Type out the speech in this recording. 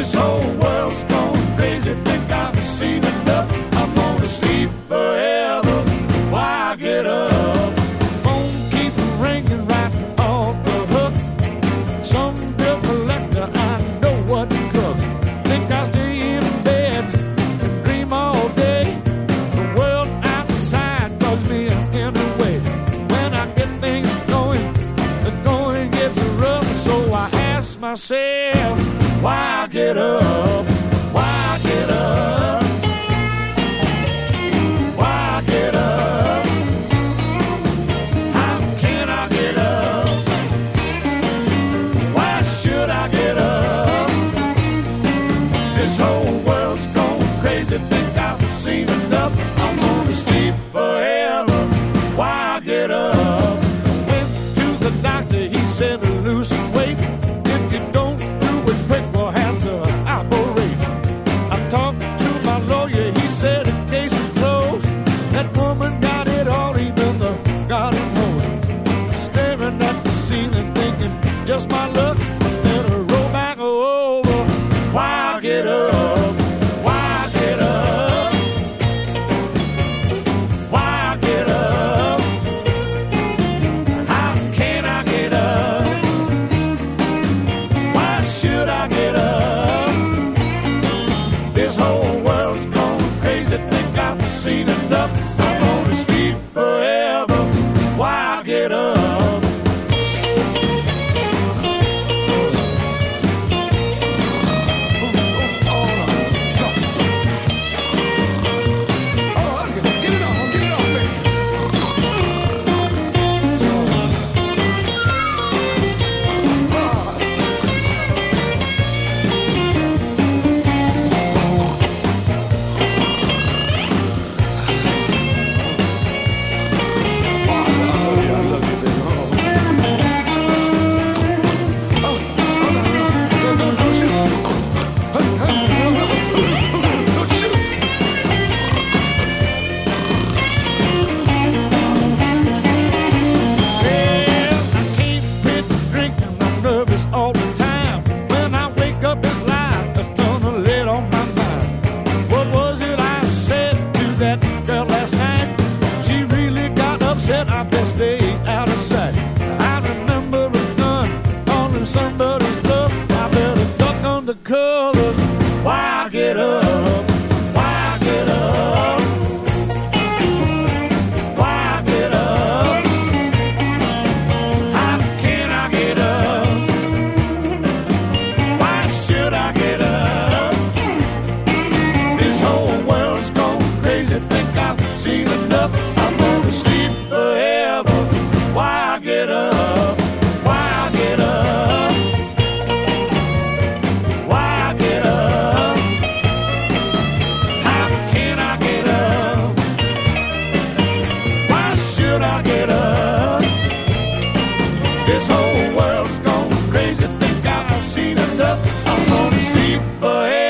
This whole world's gone crazy, think I've seen enough. I'm gonna sleep forever. Why get up? Phone keep ringing right off the hook. Some bill collector, I know what to cook. Think I'll stay in bed and dream all day. The world outside bugs me in a way. When I get things going, the going gets rough. So I ask myself, why get up? Why get up? Why get up? How can I get up? Why should I get up? This whole world's gone crazy, think I've seen enough. I'm gonna sleep forever. Why get up? Went to the doctor, he said lose some weight. If you don't do it quick, we'll have to operate. I talked to my lawyer, he said the case is closed. That woman got it all, even the garden hose. Staring at the ceiling, thinking just my luck. Then I roll back over. Why get up? Why get up? Why get up? How can I get up? Why should I get up? This whole world's gone crazy, think I've seen enough. I'm gonna sleep forever. Why get up? All the time. When I wake up, it's like a ton of lead on my mind. What was it I said to that girl last night? She really got upset. I best stay out of sight. I remember a gun calling somebody's bluff. I better duck under covers. Why get up? Why get up? Why get up? How can I get up? Should I get up? This whole world's gone crazy, think I've seen enough. I'm gonna sleep forever. Why get up? Why get up? Why get up? How can I get up? Why should I get up? This whole world's gone crazy, think I've seen enough. I'm gonna sleep forever.